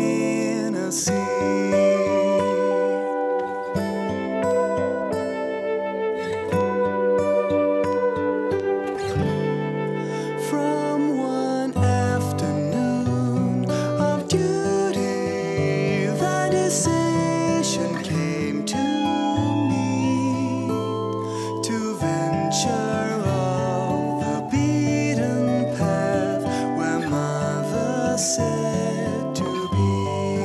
Tennessee. From one afternoon of duty, the decision came to me to venture off the beaten path where mother said to be.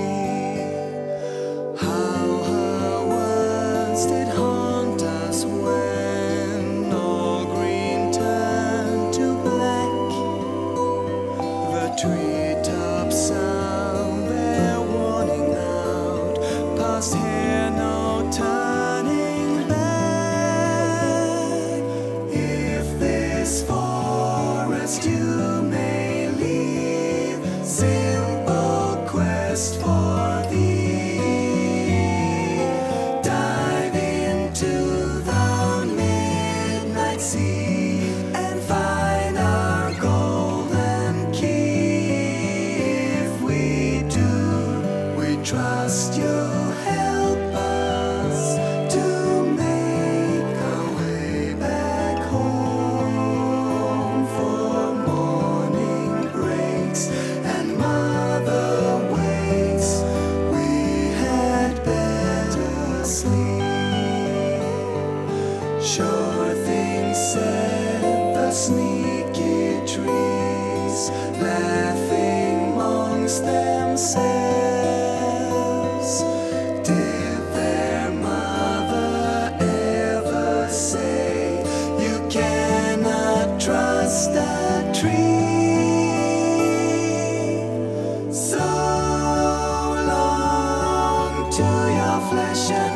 How her words did haunt us when all green turned to black. The treetops sound their warning out, past here no turning back. If this forest you may leave, simple quest for thee, dive into the midnight sea and find our golden key. If we do, we trust you'll help us to make our way back home. For morning breaks and mother wakes, we had better sleep. Sure things said the sneaky trees, laughing amongst themselves. Did their mother ever say you cannot trust a tree? So long to your flesh and